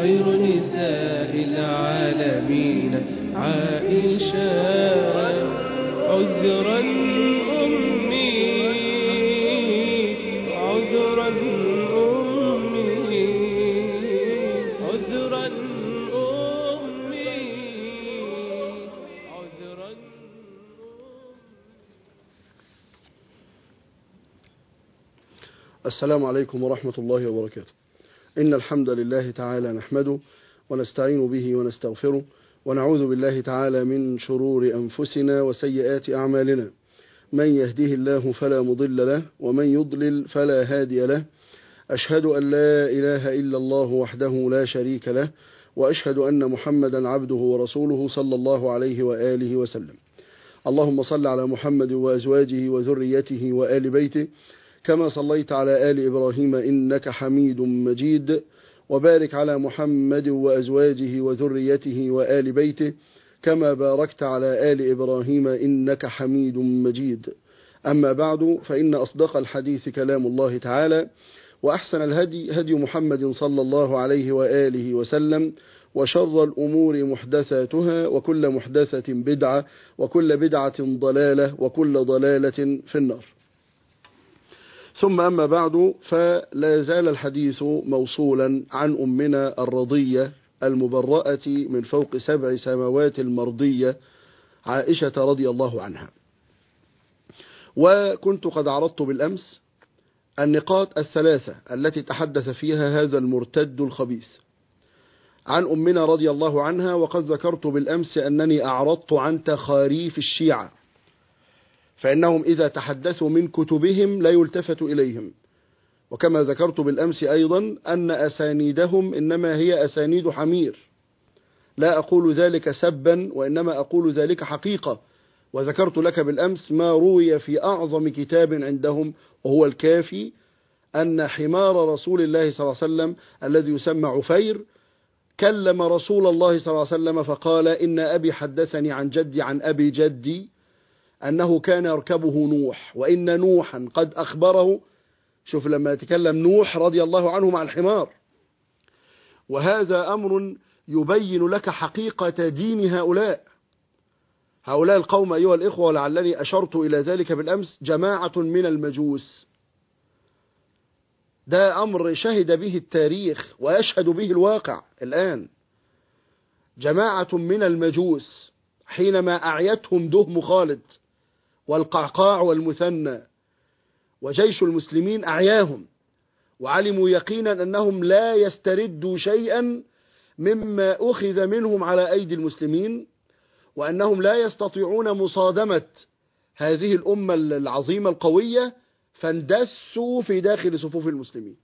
خير نساء العالمين عائشة. عذرا أمي عذرا أمي عذرا أمي عذرا. السلام عليكم ورحمة الله وبركاته. إن الحمد لله تعالى نحمده ونستعين به ونستغفره ونعوذ بالله تعالى من شرور أنفسنا وسيئات أعمالنا. من يهده الله فلا مضل له ومن يضلل فلا هادي له. أشهد أن لا إله إلا الله وحده لا شريك له، وأشهد أن محمدا عبده ورسوله صلى الله عليه وآله وسلم. اللهم صل على محمد وأزواجه وذريته وآل بيته كما صليت على آل إبراهيم إنك حميد مجيد، وبارك على محمد وأزواجه وذريته وآل بيته كما باركت على آل إبراهيم إنك حميد مجيد. أما بعد، فإن أصدق الحديث كلام الله تعالى، وأحسن الهدي هدي محمد صلى الله عليه وآله وسلم، وشر الأمور محدثاتها، وكل محدثة بدعة، وكل بدعة ضلالة، وكل ضلالة في النار. ثم أما بعد، فلا زال الحديث موصولا عن أمنا الرضية المبرأة من فوق 7 سماوات المرضية عائشة رضي الله عنها. وكنت قد عرضت بالأمس النقاط الثلاثة التي تحدث فيها هذا المرتد الخبيث عن أمنا رضي الله عنها، وقد ذكرت بالأمس أنني أعرضت عن تخاريف الشيعة، فإنهم إذا تحدثوا من كتبهم لا يلتفت إليهم. وكما ذكرت بالأمس أيضا أن أسانيدهم إنما هي أسانيد حمير. لا أقول ذلك سبا، وإنما أقول ذلك حقيقة. وذكرت لك بالأمس ما روي في أعظم كتاب عندهم وهو الكافي، أن حمار رسول الله صلى الله عليه وسلم الذي يسمى عفير كلم رسول الله صلى الله عليه وسلم فقال: إن أبي حدثني عن جدي عن أبي جدي أنه كان يركبه نوح، وإن نوحا قد أخبره. شوف لما يتكلم نوح رضي الله عنه مع الحمار. وهذا أمر يبين لك حقيقة دين هؤلاء القوم أيها الإخوة، ولعلني أشرت إلى ذلك بالأمس. جماعة من المجوس، ده أمر شهد به التاريخ ويشهد به الواقع الآن. جماعة من المجوس حينما أعيتهم دهم خالد والقعقاع والمثنى وجيش المسلمين أعياهم، وعلموا يقينا أنهم لا يستردوا شيئا مما أخذ منهم على أيدي المسلمين، وأنهم لا يستطيعون مصادمة هذه الأمة العظيمة القوية، فاندسوا في داخل صفوف المسلمين.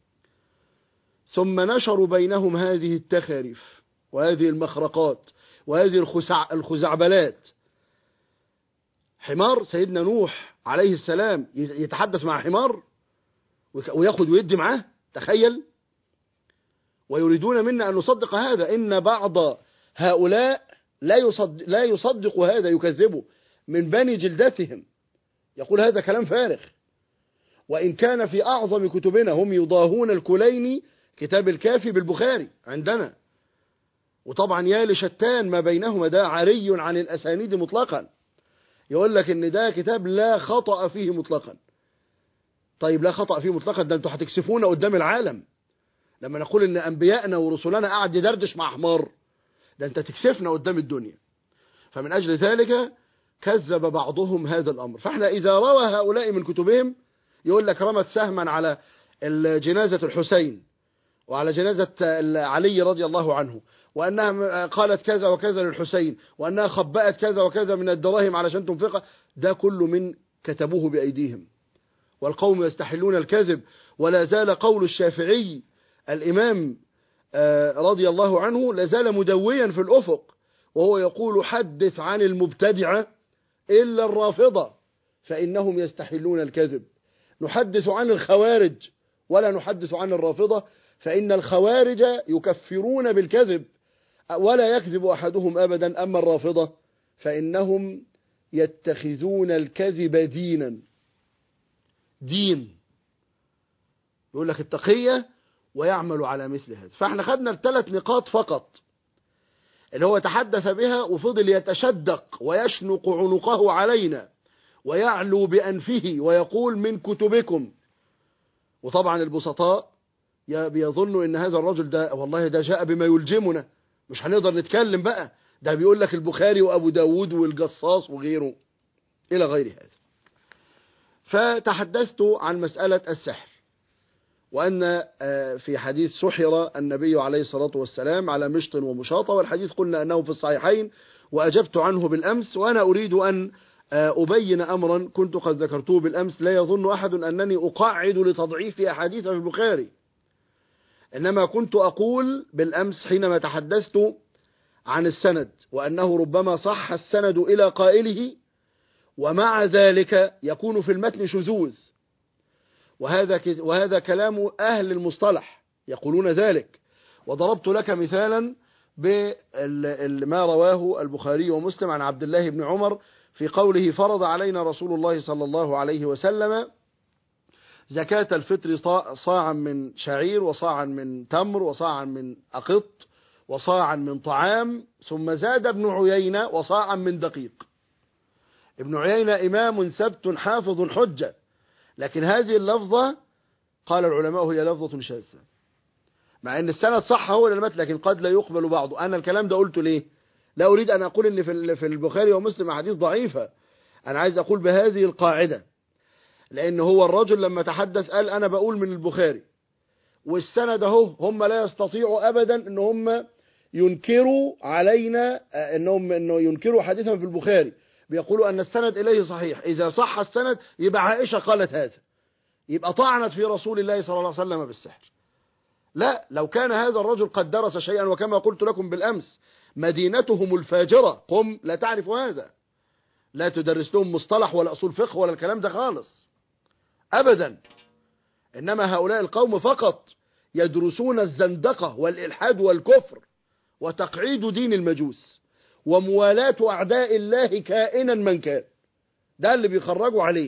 ثم نشروا بينهم هذه التخاريف وهذه المخرقات وهذه الخزعبلات. حمار سيدنا نوح عليه السلام يتحدث مع حمار ويأخذ ويدي معاه، تخيل. ويريدون منا أن نصدق هذا. إن بعض هؤلاء لا يصدق هذا، يكذبه من بني جلدتهم، يقول هذا كلام فارغ. وإن كان في أعظم كتبنا هم يضاهون الكليني كتاب الكافي بالبخاري عندنا، وطبعا يا لشتان ما بينهما، ده عري عن الأسانيد مطلقا. يقول لك ان ده كتاب لا خطأ فيه مطلقا. طيب لا خطأ فيه مطلقا، ده انتوا هتكسفونا قدام العالم لما نقول ان انبيائنا ورسلنا قاعد يدردش مع حمار. ده انت تكسفنا قدام الدنيا. فمن اجل ذلك كذب بعضهم هذا الامر. فاحنا اذا روى هؤلاء من كتبهم، يقول لك رمت سهما على جنازة الحسين وعلى جنازة علي رضي الله عنه، وأنها قالت كذا وكذا للحسين، وأنها خبأت كذا وكذا من الدراهم علشان تنفقها. ده كله من كتبوه بأيديهم، والقوم يستحلون الكذب. ولا زال قول الشافعي الإمام رضي الله عنه لا زال مدويا في الأفق، وهو يقول: حدث عن المبتدعة إلا الرافضة فإنهم يستحلون الكذب. نحدث عن الخوارج ولا نحدث عن الرافضة، فإن الخوارج يكفرون بالكذب ولا يكذب أحدهم أبدا. أما الرافضة فإنهم يتخذون الكذب دين. يقول لك التقية ويعمل على مثل هذا. فاحنا خدنا الثلاث نقاط فقط اللي هو تحدث بها وفضل يتشدق ويشنق عنقه علينا ويعلو بأنفه ويقول من كتبكم. وطبعا البسطاء بيظنوا ان هذا الرجل ده والله ده جاء بما يلجمنا، مش هنقدر نتكلم بقى، ده بيقول لك البخاري وابو داود والجصاص وغيره الى غير هذا. فتحدثت عن مسألة السحر، وأن في حديث سحر النبي عليه الصلاة والسلام على مشط ومشاطة، والحديث قلنا أنه في الصحيحين وأجبت عنه بالأمس. وأنا أريد أن أبين أمرا كنت قد ذكرته بالأمس، لا يظن أحد أنني أقعد لتضعيف أحاديث في البخاري، إنما كنت أقول بالأمس حينما تحدثت عن السند وأنه ربما صح السند إلى قائله ومع ذلك يكون في المتن شذوذ، وهذا كلام أهل المصطلح يقولون ذلك. وضربت لك مثالا بما رواه البخاري ومسلم عن عبد الله بن عمر في قوله فرض علينا رسول الله صلى الله عليه وسلم زكاة الفطر صاعا من شعير وصاعا من تمر وصاعا من أقط وصاعا من طعام، ثم زاد ابن عيينة وصاعا من دقيق. ابن عيينة إمام ثبت حافظ حجة، لكن هذه اللفظة قال العلماء هي لفظة شاذة، مع ان السند صح هو المتن لكن قد لا يقبل بعضه. انا الكلام ده قلته ليه؟ لا اريد ان اقول ان في البخاري ومسلم احاديث ضعيفة، انا عايز اقول بهذه القاعدة، لان هو الرجل لما تحدث قال انا بقول من البخاري، والسند اهو هم لا يستطيعوا ابدا ان هم ينكروا علينا انه ينكروا حديثا في البخاري، بيقولوا ان السند اليه صحيح. اذا صح السند يبقى عائشة قالت هذا، يبقى طعنت في رسول الله صلى الله عليه وسلم بالسحر. لا، لو كان هذا الرجل قد درس شيئا، وكما قلت لكم بالأمس مدينتهم الفاجرة قم لا تعرف هذا، لا تدرس لهم مصطلح ولا أصول فقه ولا الكلام ده خالص أبدا، إنما هؤلاء القوم فقط يدرسون الزندقة والإلحاد والكفر وتقعيد دين المجوس وموالاة أعداء الله كائنا من كان، ده اللي بيخرجوا عليه،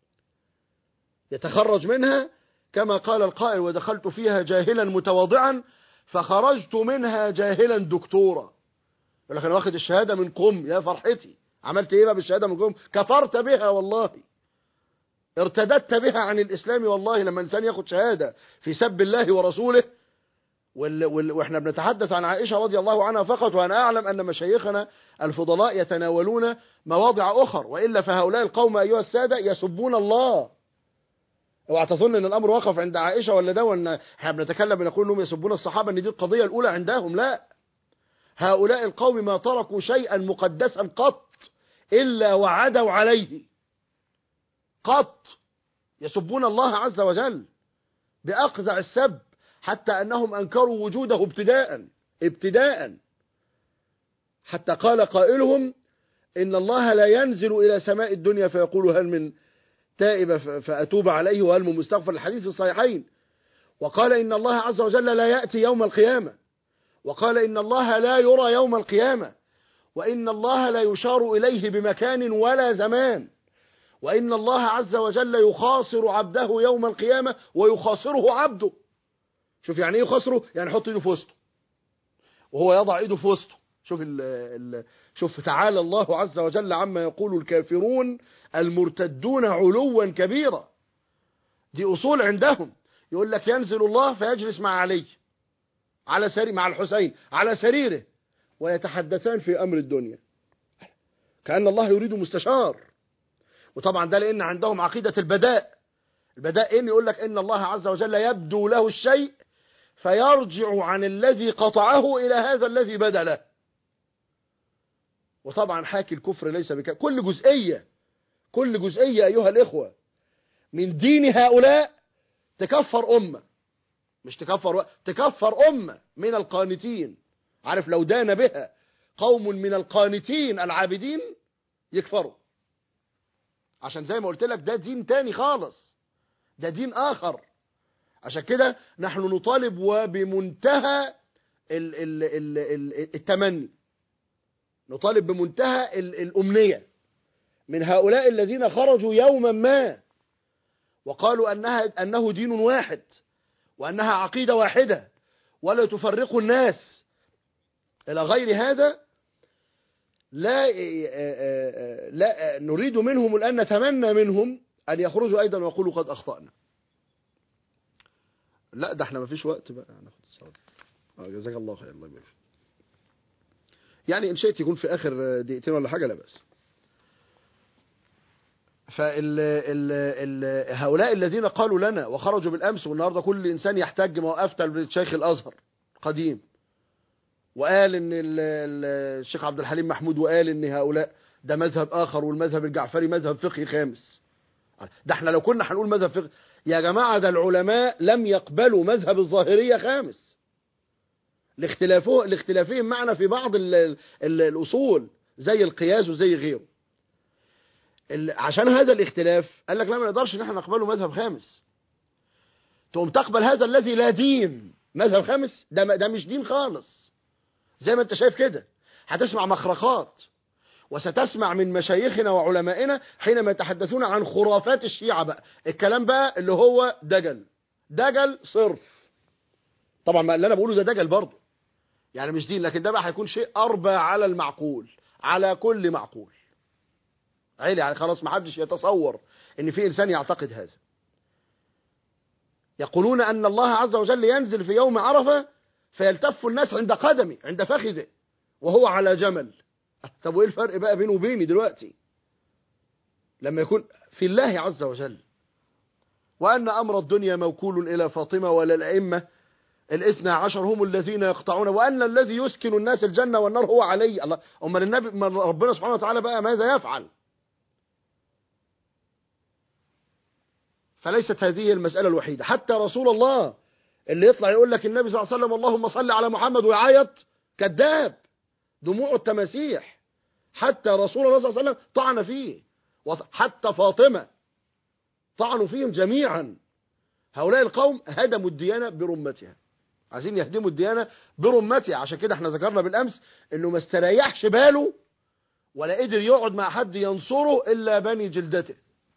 يتخرج منها كما قال القائل ودخلت فيها جاهلا متواضعا فخرجت منها جاهلا دكتورا. يقول لك انا واخد الشهادة من قم، يا فرحتي، عملت ايه بقى بالشهادة من قم؟ كفرت بها والله، ارتدت بها عن الاسلام والله. لما انسان ياخد شهادة في سب الله ورسوله، واحنا بنتحدث عن عائشة رضي الله عنها فقط، وانا اعلم ان مشايخنا الفضلاء يتناولون مواضع اخر، والا فهؤلاء القوم ايها السادة يسبون الله. اوعى تظن ان الامر وقف عند عائشة ولا ده، وان احنا بنتكلم بنقول انهم يسبون الصحابة ان دي القضية الاولى عندهم، لا، هؤلاء القوم ما تركوا شيئا مقدسا قط الا وعدوا عليه قط، يسبون الله عز وجل باقذع السب، حتى انهم انكروا وجوده ابتداء، حتى قال قائلهم ان الله لا ينزل الى سماء الدنيا فيقول هل من تائب فأتوب عليه وهل من مستغفر، الحديث في الصحيحين. وقال إن الله عز وجل لا يأتي يوم القيامة، وقال إن الله لا يرى يوم القيامة، وإن الله لا يشار إليه بمكان ولا زمان، وإن الله عز وجل يخاصر عبده يوم القيامة ويخاصره عبده. شوف يعني ايه يخاصره؟ يعني يحط ايده في وسطه وهو يضع ايده في وسطه. شوف تعالى الله عز وجل عما يقول الكافرون المرتدون علوا كبيرا. دي أصول عندهم، يقول لك ينزل الله فيجلس مع علي على سرير، مع الحسين على سريره، ويتحدثان في أمر الدنيا كأن الله يريد مستشار. وطبعا ده لأن عندهم عقيدة البداء إن يقول لك إن الله عز وجل يبدو له الشيء فيرجع عن الذي قطعه إلى هذا الذي بدا له. وطبعا حاكي الكفر ليس كل جزئية أيها الإخوة من دين هؤلاء تكفر أمة، مش تكفر أمة من القانتين. عارف لو دان بها قوم من القانتين العابدين يكفروا، عشان زي ما قلت لك ده دين تاني خالص، ده دين آخر. عشان كده نحن نطالب وبمنتهى التمني، نطالب بمنتهى الأمنية من هؤلاء الذين خرجوا يوما ما وقالوا أنه دين واحد، وأنها عقيدة واحدة ولا تفرق الناس إلى غير هذا، لا نريد منهم الآن، نتمنى منهم أن يخرجوا أيضا ويقولوا قد أخطأنا. لا ده احنا ما فيش وقت بقى ناخد الصلاة. جزاك الله خير، الله يبارك. يعني إن شئت يكون في آخر دقيقتين ولا حاجة لا بأس. هؤلاء الذين قالوا لنا وخرجوا بالأمس، والنهاردة كل إنسان يحتج ما وقفت للشيخ الأزهر قديم وقال إن الشيخ عبد الحليم محمود وقال إن هؤلاء ده مذهب آخر، والمذهب الجعفري مذهب فقهي خامس. ده احنا لو كنا هنقول مذهب فقهي يا جماعة، ده العلماء لم يقبلوا مذهب الظاهرية خامس لاختلافهم معنا في بعض الأصول زي القياس وزي غيره. عشان هذا الاختلاف قال لك لا، ما نقدرش ان احنا نقبله مذهب خامس. تقوم تقبل هذا الذي لا دين مذهب خامس؟ ده مش دين خالص. زي ما انت شايف كده هتسمع مخرقات، وستسمع من مشايخنا وعلمائنا حينما يتحدثون عن خرافات الشيعة بقى، الكلام بقى اللي هو دجل صرف. طبعا ما اللي انا بقوله ده دجل برضه، يعني مش دين، لكن ده بقى هيكون شيء أربى على المعقول، على كل معقول عيلي. يعني خلاص ما حدش يتصور ان في انسان يعتقد هذا. يقولون ان الله عز وجل ينزل في يوم عرفة فيلتف الناس عند قدمه، عند فخذه، وهو على جمل. طب وايه الفرق بقى بينه وبيني دلوقتي لما يكون في الله عز وجل؟ وان امر الدنيا موكول الى فاطمة ولا الائمة الاثنى عشر هم الذين يقطعون، وان الذي يسكن الناس الجنة والنار هو علي. الله، امال النبي ربنا سبحانه وتعالى بقى ماذا يفعل؟ فليست هذه المسألة الوحيدة. حتى رسول الله اللي يطلع يقول لك النبي صلى الله عليه وسلم اللهم صل على محمد ويعيط، كذاب، دموع التماسيح. حتى رسول الله صلى الله عليه وسلم طعن فيه، وحتى فاطمة طعنوا فيهم جميعا. هؤلاء القوم هدموا الديانة برمتها، عايزين يهدموا الديانة برمتها. عشان كده احنا ذكرنا بالأمس انه ما استريحش باله ولا قدر يقعد مع حد ينصره إلا بني جلدته.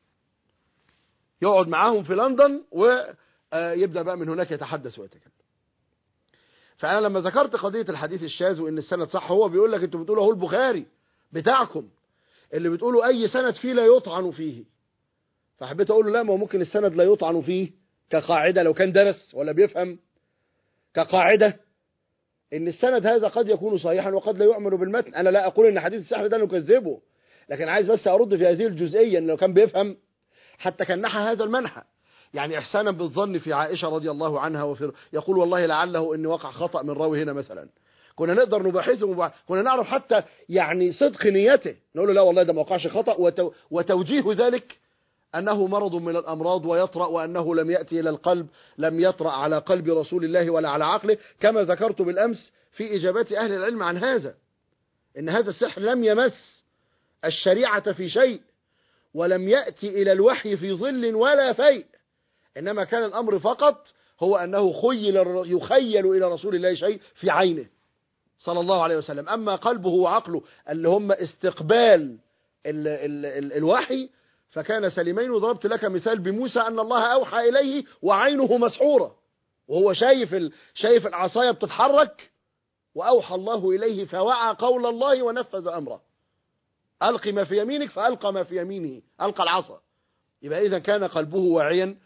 يقعد معاهم في لندن ويبدأ بقى من هناك يتحدث ويتكلم. فأنا لما ذكرت قضية الحديث الشاذ وإن السند صح، هو بيقول لك انتوا بتقولوا اهو البخاري بتاعكم اللي بتقولوا أي سند فيه لا يطعن فيه. فحبيت أقول له لا، ما هو ممكن السند لا يطعن فيه كقاعدة لو كان درس ولا بيفهم، كقاعدة إن السند هذا قد يكون صحيحا وقد لا يؤمن بالمتن. أنا لا أقول إن حديث السحر ده نكذبه، لكن عايز بس أرد في هذه الجزئية إن لو كان بيفهم حتى كان نحى هذا المنحى. يعني إحسانا بالظن في عائشة رضي الله عنها، يقول والله لعله إن وقع خطأ من راوي هنا مثلا، كنا نقدر نباحثه، كنا نعرف حتى يعني صدق نيته، نقول له لا والله ده ما وقعش خطأ، وتوجيه ذلك أنه مرض من الأمراض ويطرأ، وأنه لم يأتي إلى القلب، لم يطرأ على قلب رسول الله ولا على عقله، كما ذكرت بالأمس في إجابات أهل العلم عن هذا، إن هذا السحر لم يمس الشريعة في شيء، ولم يأتي إلى الوحي في ظل ولا فيء، إنما كان الأمر فقط هو أنه يخيل إلى رسول الله شيء في عينه صلى الله عليه وسلم. أما قلبه وعقله اللي هم استقبال الوحي فكان سليمين. وضربت لك مثال بموسى أن الله أوحى إليه وعينه مسحورة، وهو شايف العصاية بتتحرك، وأوحى الله إليه فوعى قول الله ونفذ أمره، ألقي ما في يمينك فألقى ما في يمينه، ألقى العصا. يبقى إذا كان قلبه واعيا،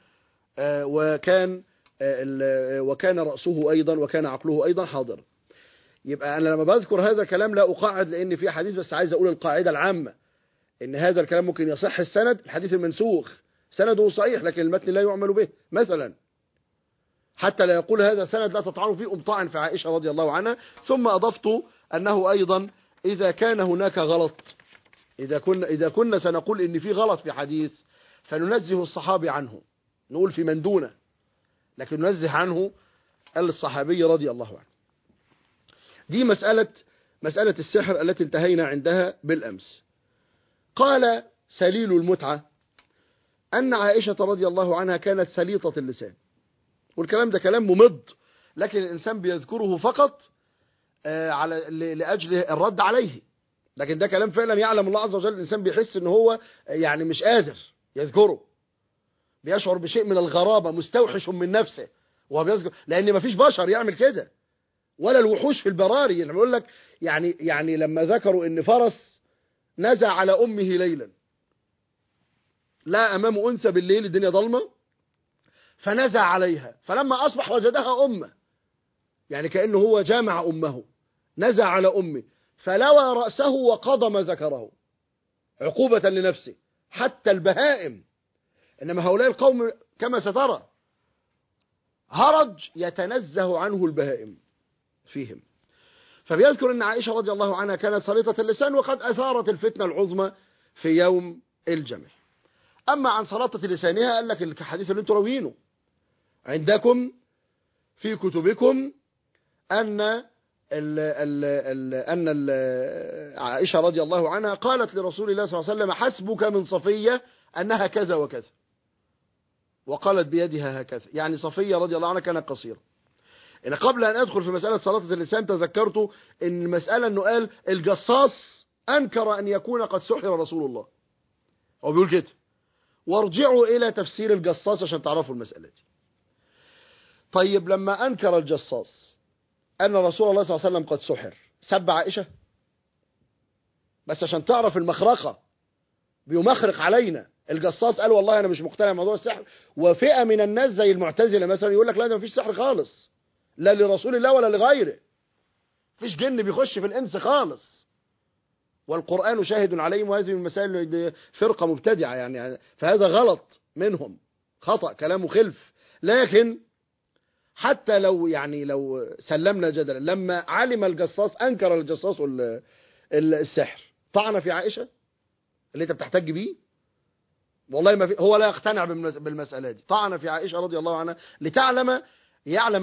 وكان رأسه أيضا، وكان عقله أيضا حاضر. يبقى أنا لما بذكر هذا الكلام لا أقاعد لأن في حديث، بس عايز أقول القاعدة العامة إن هذا الكلام ممكن يصح السند. الحديث المنسوخ سنده صحيح لكن المتن لا يعمل به مثلا، حتى لا يقول هذا سند لا تطعن فيه أمطاعا في عائشة رضي الله عنها. ثم أضفت أنه أيضا إذا كان هناك غلط، إذا كنا سنقول إن في غلط في حديث فننزه الصحابي عنه، نقول في من دونه، لكن ننزه عنه الصحابي رضي الله عنه. دي مسألة السحر التي انتهينا عندها بالأمس. قال سليل المتعة أن عائشة رضي الله عنها كانت سليطة اللسان، والكلام ده كلام ممض، لكن الإنسان بيذكره فقط لأجل الرد عليه، لكن ده كلام فعلا يعلم الله عز وجل. الإنسان بيحس إن هو يعني مش قادر يذكره، بيشعر بشيء من الغرابة، مستوحش من نفسه، وبيذكر لأن مفيش بشر يعمل كده ولا الوحوش في البراري. يعني بيقول لك يعني لما ذكروا إن فرس نزع على أمه ليلا، لا أمام أنثى بالليل الدنيا ضلمة، فنزع عليها، فلما أصبح وجدها أمه، يعني كأنه هو جامع أمه، نزع على أمه فلوى رأسه وقضم ذكره عقوبة لنفسه. حتى البهائم، إنما هؤلاء القوم كما سترى هرج يتنزه عنه البهائم فيهم. فبيذكر أن عائشة رضي الله عنها كانت سليطة اللسان وقد أثارت الفتنة العظمى في يوم الجمل. أما عن سلطة لسانها قال لك الحديث اللي انتم راويينه عندكم في كتبكم أن عائشة رضي الله عنها قالت لرسول الله صلى الله عليه وسلم حسبك من صفية أنها كذا وكذا، وقالت بيدها هكذا، يعني صفية رضي الله عنها كانت قصيرة. إن قبل أن أدخل في مسألة سلطة اللسان تذكرت إن المسألة أنه قال الجصاص أنكر أن يكون قد سحر رسول الله، هو بيقول كده، وارجعوا إلى تفسير الجصاص عشان تعرفوا المسألة دي. طيب لما أنكر الجصاص أن رسول الله صلى الله عليه وسلم قد سحر، سب عائشة؟ بس عشان تعرف المخرقة، بيمخرق علينا. الجصاص قال والله أنا مش مقتنع بموضوع السحر، وفئة من الناس زي المعتزلة مثلا يقول لك لا ده مفيش سحر خالص، لا لرسول الله ولا لغيره، مفيش جن بيخش في الإنس خالص، والقرآن شاهد عليهم، وهذه المسائل فرقة مبتدعة يعني، فهذا غلط منهم، خطأ كلامه خلف. لكن حتى لو سلمنا جدلا، لما علم الجصاص أنكر الجصاص السحر، طعن في عائشة اللي انت بتحتج بيه؟ والله ما في، هو لا يقتنع بالمسألة دي. طعن في عائشة رضي الله عنها ليعلم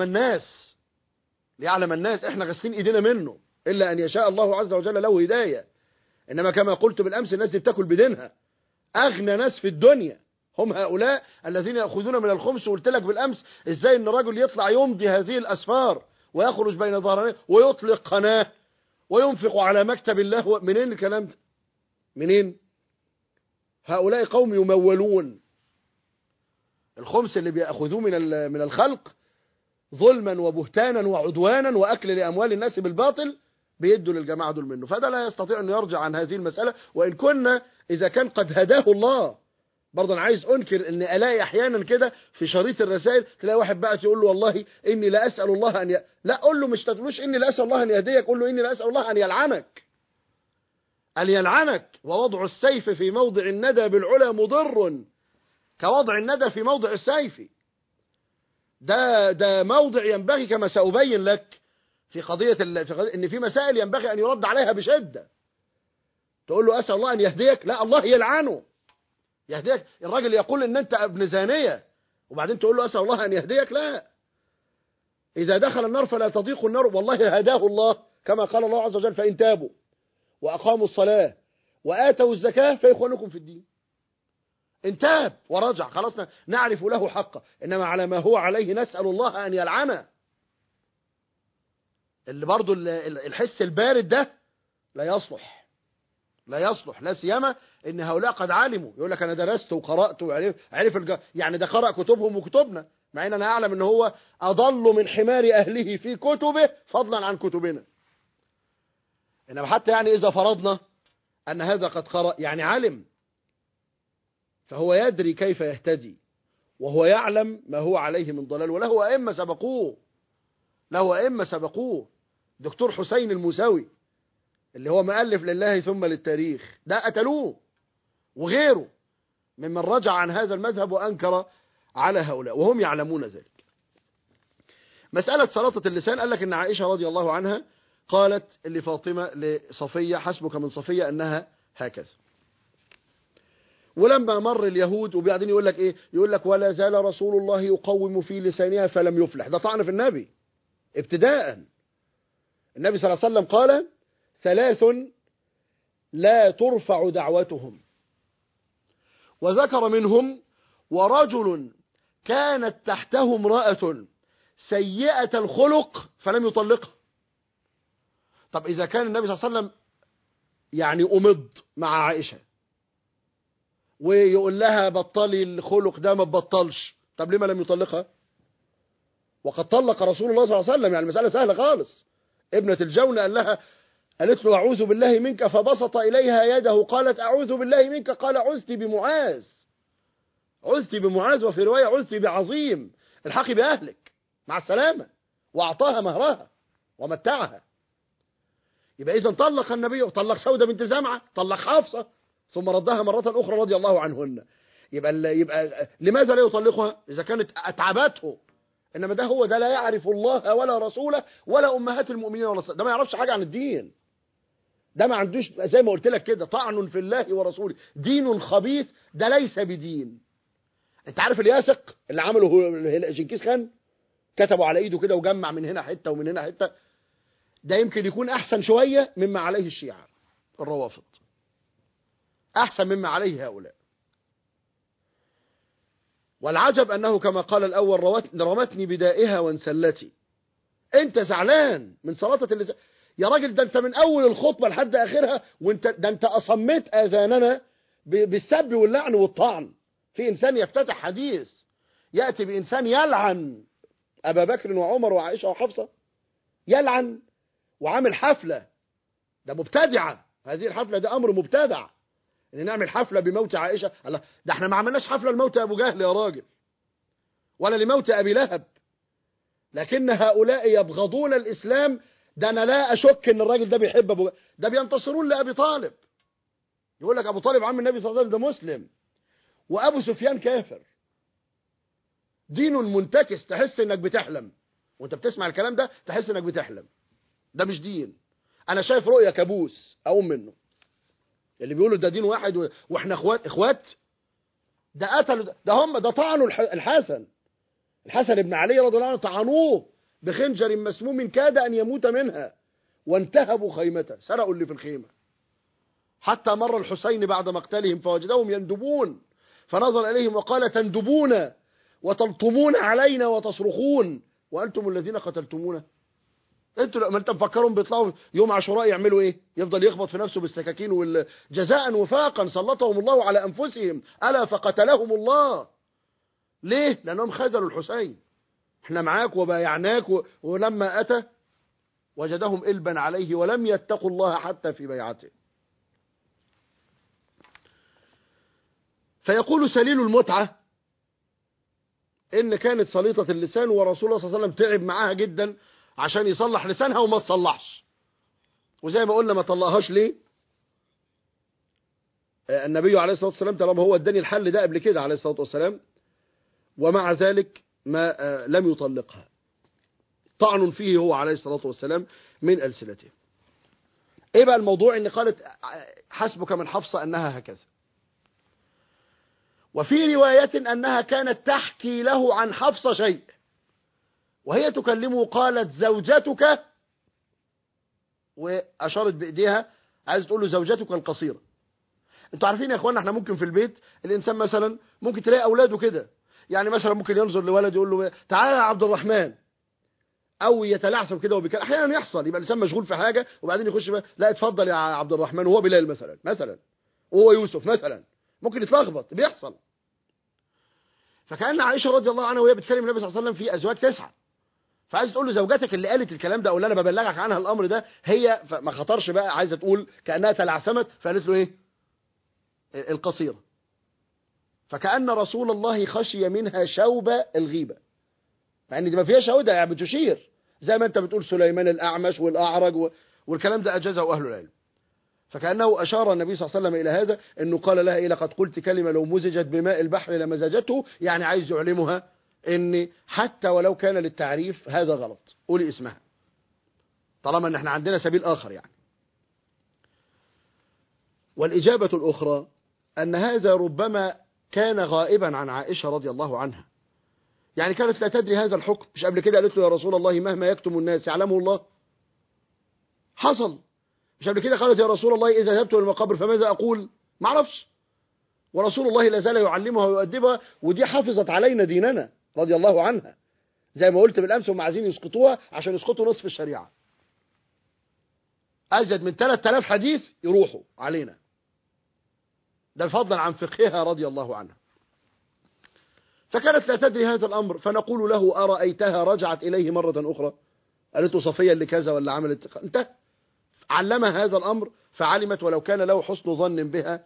الناس احنا غسلين ايدينا منه، إلا أن يشاء الله عز وجل له هداية. إنما كما قلت بالأمس الناس دي بتاكل بدينها، أغنى ناس في الدنيا هم هؤلاء الذين يأخذون من الخمس. وقلت لك بالأمس إزاي إن رجل يطلع يمضي هذه الأسفار ويخرج بين ظهرانيه ويطلق قناة وينفق على مكتب الله. منين الكلام ده؟ منين؟ هؤلاء قوم يمولون. الخمس اللي بيأخذوه من الخلق ظلما وبهتانا وعدوانا وأكل لأموال الناس بالباطل بيدوا للجماعة دول منه. فده لا يستطيع أن يرجع عن هذه المسألة، وإن كنا إذا كان قد هداه الله. برضه أنا عايز أنكر أن ألاقي أحيانا كده في شريط الرسائل تلاقي واحد بقى يقول له والله إني لا أسأل الله أن لا، قول له مش تقولوش إني لا أسأل الله أن يهديك، قول له إني لا أسأل الله أن يلعنك. ووضع السيف في موضع الندى بالعلا مضر كوضع الندى في موضع السيف. ده موضع ينبغي كما سأبين لك في قضية إن في مسائل ينبغي أن يرد عليها بشدة. تقول له أسأل الله أن يهديك، لا، الله يلعنه. يهديك الراجل يقول إن أنت ابن زانية وبعدين تقول له أسأل الله أن يهديك، لا. إذا دخل النار فلا تضيق النار، والله هداه الله كما قال الله عز وجل فإن تابوا وأقاموا الصلاة وآتوا الزكاة فإخوانكم في الدين. إن تاب ورجع خلاص نعرف له حقه، إنما على ما هو عليه نسأل الله أن يلعنه. اللي برضو الحس البارد ده لا يصلح، لا سيما إن هؤلاء قد علموا. يقول لك أنا درست وقرأت وعرف يعني ده قرأ كتبهم وكتبنا، مع إن أنا أعلم إن هو أضل من حمار أهله في كتبه فضلا عن كتبنا. إنما حتى إذا فرضنا أن هذا قد قرأ يعني علم، فهو يدري كيف يهتدي، وهو يعلم ما هو عليه من ضلال، وله أئمة سبقوه. دكتور حسين الموسوي اللي هو مؤلف لله ثم للتاريخ، ده قتلوه، وغيره ممن رجع عن هذا المذهب وأنكر على هؤلاء وهم يعلمون ذلك. مسألة سلطة اللسان قال لك إن عائشة رضي الله عنها قالت لفاطمة لصفية حسبك من صفية أنها هكذا. ولما مر اليهود وبعدين يقول لك إيه؟ يقول لك ولا زال رسول الله يقوم في لسانها فلم يفلح. ده طعن في النبي ابتداء. النبي صلى الله عليه وسلم قال 3 لا ترفع دعوتهم، وذكر منهم ورجل كانت تحته امرأة سيئة الخلق فلم يطلقها. طب إذا كان النبي صلى الله عليه وسلم أمض مع عائشة ويقول لها بطلي الخلق ده ما تبطلش، طب لما لم يطلقها؟ وقد طلق رسول الله صلى الله عليه وسلم، يعني المسألة سهلة خالص. ابنة الجون قالت له أعوذ بالله منك، فبسط إليها يده، قالت أعوذ بالله منك، قال عزت بمعاذ، عزت بمعاذ، وفي رواية عزت بعظيم، الحقي بأهلك مع السلامة، وأعطاها مهرها ومتعها. يبقى إذن طلق النبي، طلق سودة بنت زمعة، طلق حفصة، ثم ردها مرة أخرى رضي الله عنهن. يبقى لماذا لا يطلقها إذا كانت أتعبته؟ إنما ده لا يعرف الله ولا رسوله ولا أمهات المؤمنين ولا ده ما يعرفش حاجة عن الدين. ده ما عندوش زي ما قلت لك كده طعن في الله ورسوله، دين خبيث، ده ليس بدين. انت عارف الياسق اللي عمله جنكيز خان، كتبوا على ايده كده وجمع من هنا حتة ومن هنا حتة، ده يمكن يكون احسن شوية مما عليه الشيعة الروافض، احسن مما عليه هؤلاء. والعجب انه كما قال الاول رمتني بدائها وانسلتي. انت زعلان من سلطة اللسان يا راجل، ده انت من اول الخطبة لحد اخرها انت اصمت اذاننا بالسب واللعن والطعن في انسان يفتتح حديث يأتي بانسان يلعن ابا بكر وعمر وعائشة وحفصة، يلعن وعامل حفلة، ده مبتدعة. هذه الحفلة ده امر مبتدع، ان نعمل حفلة بموت عائشة. الله، ده احنا ما عملناش حفلة لموت ابو جهل يا راجل، ولا لموت ابي لهب، لكن هؤلاء يبغضون الاسلام. ده انا لا اشك ان الراجل ده بيحب ابو، ده بينتصرون لابي طالب، يقول لك ابو طالب عم النبي صلى الله عليه وسلم ده مسلم، وابو سفيان كافر. دين منتكس، تحس انك بتحلم وانت بتسمع الكلام ده، تحس انك بتحلم. ده مش دين، انا شايف رؤية كابوس اقوم منه. اللي بيقولوا ده دين واحد واحنا اخوات، ده قتلوا، ده طعنوا الحسن بن علي رضي الله عنه، طعنوه بخنجر مسموم كاد أن يموت منها، وانتهبوا خيمته، سرقوا اللي في الخيمة. حتى مر الحسين بعد مقتلهم فوجدهم يندبون، فنظر إليهم وقال تندبون وتلطمون علينا وتصرخون وأنتم الذين قتلتمونا. انتوا ما انت مفكرهم بيطلعوا يوم عاشوراء يعملوا ايه؟ يفضل يخبط في نفسه بالسكاكين جزاء وفاقا سلطهم الله على أنفسهم ألا فقتلهم الله. ليه؟ لأنهم خذلوا الحسين. احنا معاك وبايعناك ولما أتى وجدهم إلبا عليه ولم يتقوا الله حتى في بيعته. فيقول سليل المتعة إن كانت سليطة اللسان، ورسول الله صلى الله عليه وسلم تعب معاها جدا عشان يصلح لسانها وما تصلحش. وزي ما قلنا ما طلقهاش ليه؟ النبي عليه الصلاة والسلام طالما هو اداني الحل ده قبل كده عليه الصلاة والسلام، ومع ذلك ما لم يطلقها. طعن فيه هو عليه الصلاة والسلام من ألسنته. ايه بقى الموضوع؟ ان قالت حسبك من حفصة انها هكذا. وفي رواية انها كانت تحكي له عن حفصة شيء وهي تكلمه، قالت زوجتك، واشارت بايديها عايز تقول له زوجتك القصيرة. انتوا عارفين يا اخوانا احنا ممكن في البيت الانسان مثلا ممكن تلاقي اولاده كده، يعني مثلا ممكن ينظر لولد يقول له تعالى يا عبد الرحمن، او يتلعثم كده وبيكلم. احيانا يحصل يبقى الانسان مشغول في حاجه وبعدين يخش بقى لا اتفضل يا عبد الرحمن، وهو بلال مثلا وهو يوسف مثلا، ممكن يتلخبط، بيحصل. فكأن عائشه رضي الله عنها وهي بتكلم النبي صلى الله عليه وسلم في ازواج 9، فعايز تقول له زوجتك اللي قالت الكلام ده او اللي انا ببلغك عنها الامر ده، هي ما خطرش بقى، عايزه تقول كانها تلعثمت فقالت له ايه؟ القصيره. فكأن رسول الله خشي منها شوب الغيبه، مع ان دي ما فيهاش هوده، يعني بتشير زي ما انت بتقول سليمان الأعمش والأعرج والكلام ده أجازه أهل العلم. فكأنه أشار النبي صلى الله عليه وسلم إلى هذا، أنه قال لها إيه؟ لقد قلت كلمة لو مزجت بماء البحر لمزجته، يعني عايز يعلمها أن حتى ولو كان للتعريف هذا غلط، قولي اسمها طالما أن احنا عندنا سبيل آخر يعني. والإجابة الأخرى أن هذا ربما كان غائبا عن عائشة رضي الله عنها، يعني كانت لا تدري هذا الحكم. مش قبل كده قالت له يا رسول الله مهما يكتم الناس يعلمه الله؟ حصل. مش قبل كده قالت يا رسول الله إذا ذهبت إلى المقابر فماذا أقول؟ ما اعرفش. ورسول الله لا زال يعلمها ويؤدبها، ودي حافظت علينا ديننا رضي الله عنها. زي ما قلت بالأمس هم عايزين يسقطوها عشان يسقطوا نصف الشريعة. أزيد من 3000 حديث يروحوا علينا، ده فضلا عن فقهها رضي الله عنها. فكانت لا تدري هذا الأمر، فنقول له أرأيتها رجعت إليه مرة أخرى قالت له صفية اللي كذا ولا عملت انتهى. علمها هذا الأمر فعلمت، ولو كان له حسن ظن بها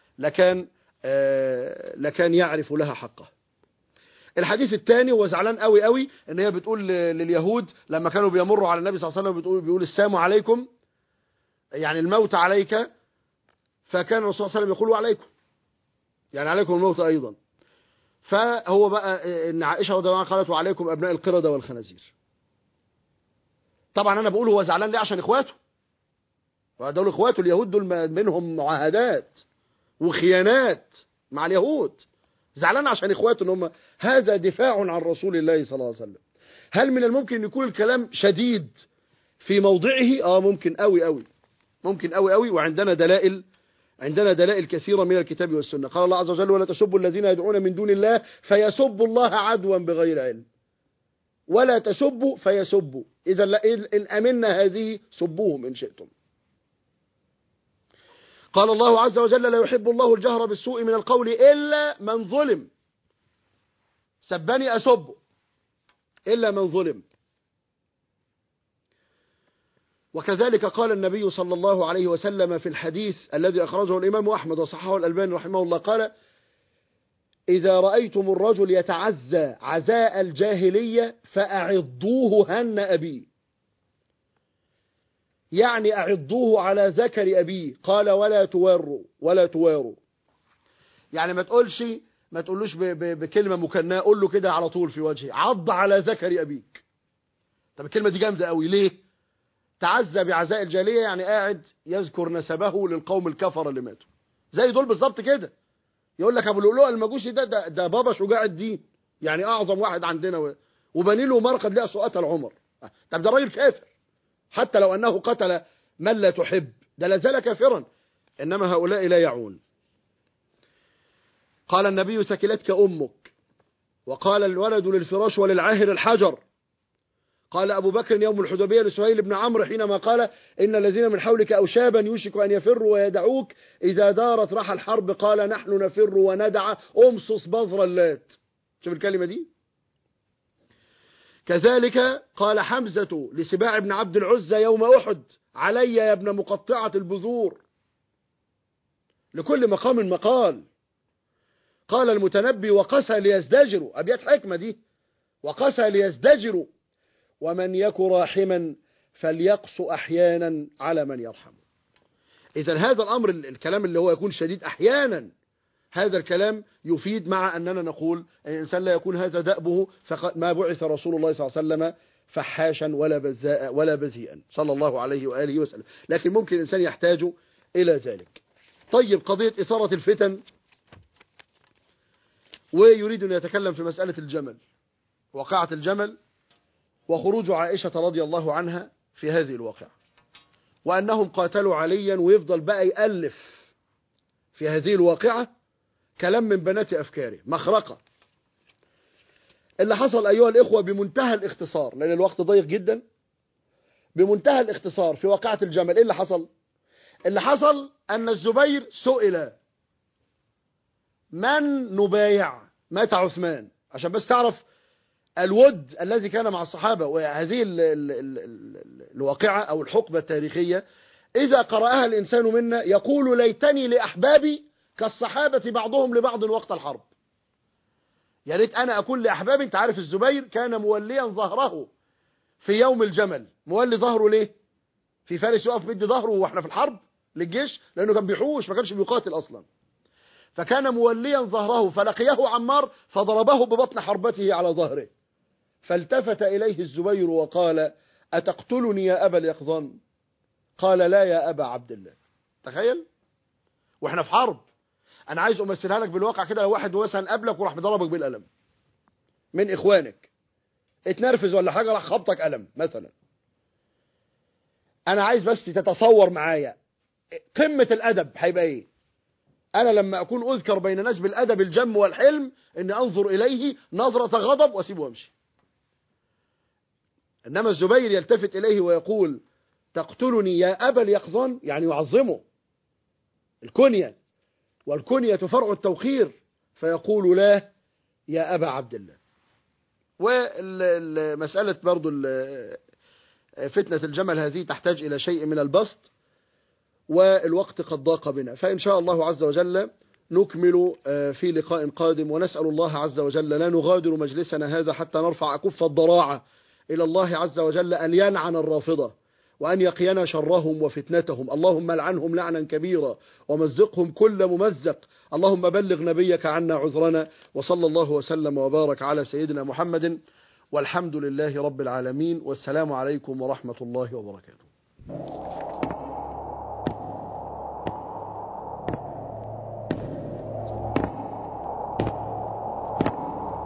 لكان يعرف لها حقه. الحديث الثاني هو زعلان قوي قوي ان هي بتقول لليهود لما كانوا بيمروا على النبي صلى الله عليه وسلم بيقول السلام عليكم، يعني الموت عليك، فكان الرسول صلى الله عليه وسلم يقول عليكم، يعني عليكم الموت أيضا. فهو بقى ان عائشة رضي الله عنها قالت وعليكم أبناء القردة والخنازير. طبعا أنا بقول هو زعلان ليه؟ عشان إخواته، ودول إخواته اليهود دول منهم معاهدات وخيانات مع اليهود، زعلان عشان إخواته ان هم. هذا دفاع عن رسول الله صلى الله عليه وسلم. هل من الممكن أن يكون الكلام شديد في موضعه؟ ممكن قوي قوي، ممكن قوي قوي، وعندنا دلائل، عندنا دلائل كثيرة من الكتاب والسنة. قال الله عز وجل ولا تسبوا الذين يدعون من دون الله فيسبوا الله عدوا بغير علم، ولا تسبوا فيسبوا، إذا إن أمنا هذه سبوهم إن شئتم. قال الله عز وجل لا يحب الله الجهر بالسوء من القول إلا من ظلم، سبني أسبه إلا من ظلم. وكذلك قال النبي صلى الله عليه وسلم في الحديث الذي أخرجه الإمام أحمد وصححه الألباني رحمه الله، قال إذا رأيتم الرجل يتعزى عزاء الجاهلية فأعضوه هن أبي، يعني أعضوه على ذكر أبيه. قال ولا تواروا، يعني ما تقولوش بكلمة مكناة، قول له كده على طول في وجهه عض على ذكر أبيك. طب الكلمة دي جامدة قوي ليه؟ تعزى بعزاء الجاهلية يعني قاعد يذكر نسبه للقوم الكفر اللي ماتوا، زي دول بالظبط كده. يقول لك ابو لؤلؤ المجوسي ده بابا شجاع الدين، يعني اعظم واحد عندنا، وبني له مرقد ليه قتل عمر. طب ده راجل كافر، حتى لو انه قتل من لا تحب ده لازال كافرا، انما هؤلاء لا يعون. قال النبي ثكلتك امك، وقال الولد للفراش وللعاهر الحجر. قال أبو بكر يوم الحديبية لسهيل بن عمرو حينما قال إن الذين من حولك أوشابا يوشك أن يفروا ويدعوك إذا دارت رحى الحرب قال نحن نفر وندع أمصص بذر اللات. شوف الكلمة دي. كذلك قال حمزة لسباع بن عبد العزى يوم أحد علي يا ابن مقطعة البذور، لكل مقام مقال. قال المتنبي وقسى ليزدجروا، أبيات حكمة دي، وقسى ليزدجروا ومن يك راحما فليقص أحيانا على من يرحم. إذا هذا الأمر الكلام اللي هو يكون شديد أحيانا، هذا الكلام يفيد مع أننا نقول الإنسان لا يكون هذا دأبه، فقد ما بعث رسول الله صلى الله عليه وسلم فحاشا ولا بذاء ولا بذيئا صلى الله عليه وآله وسلم، لكن ممكن الإنسان يحتاج إلى ذلك. طيب قضية إثارة الفتن، ويريد أن يتكلم في مسألة الجمل، وقعة الجمل، وخروج عائشة رضي الله عنها في هذه الواقعة، وأنهم قاتلوا عليا، ويفضل بقى يألف في هذه الواقعة كلام من بنات أفكاره مخرقة. اللي حصل أيها الإخوة بمنتهى الاختصار، لأن الوقت ضيق جدا، بمنتهى الاختصار في واقعة الجمل إيه اللي حصل؟ اللي حصل أن الزبير سئل من نبايع، مات عثمان، عشان بس تعرف الود الذي كان مع الصحابة. وهذه الواقعة أو الحقبة التاريخية إذا قرأها الإنسان منا يقول ليتني لأحبابي كالصحابة بعضهم لبعض وقت الحرب. يا ريت أنا أكون لأحبابي. أنت عارف الزبير كان موليا ظهره في يوم الجمل. مولي ظهره ليه؟ في فارس يقف بدي ظهره وإحنا في الحرب للجيش، لأنه كان بيحوش، ما كانش بيقاتل أصلا. فكان موليا ظهره، فلقيه عمار فضربه ببطن حربته على ظهره، فالتفت إليه الزبير وقال أتقتلني يا أبا اليقظان؟ قال لا يا أبا عبد الله. تخيل وإحنا في حرب. أنا عايز أمثلها لك بالواقع كده، لو واحد مثلا قبلك وراح مضربك بالقلم من إخوانك، اتنرفز ولا حاجة راح خبطك قلم مثلا، أنا عايز بس تتصور معايا قمة الأدب هيبقى إيه. أنا لما أكون أذكر بين ناس بالأدب الجم والحلم إني أنظر إليه نظرة غضب وأسيبه وأمشي. إنما الزبير يلتفت إليه ويقول تقتلني يا أبا اليقظان، يعني يعظمه الكنية، والكنية فرع التوقير، فيقول لا يا أبا عبد الله. ومسألة برضو فتنة الجمل هذه تحتاج إلى شيء من البسط، والوقت قد ضاق بنا، فإن شاء الله عز وجل نكمل في لقاء قادم، ونسأل الله عز وجل لا نغادر مجلسنا هذا حتى نرفع أكف الضراعة إلى الله عز وجل أن يلعن الرافضة وأن يقينا شرهم وفتنتهم. اللهم لعنهم لعنا كبيرا ومزقهم كل ممزق. اللهم بلغ نبيك عنا عذرنا. وصلى الله وسلم وبارك على سيدنا محمد، والحمد لله رب العالمين، والسلام عليكم ورحمة الله وبركاته.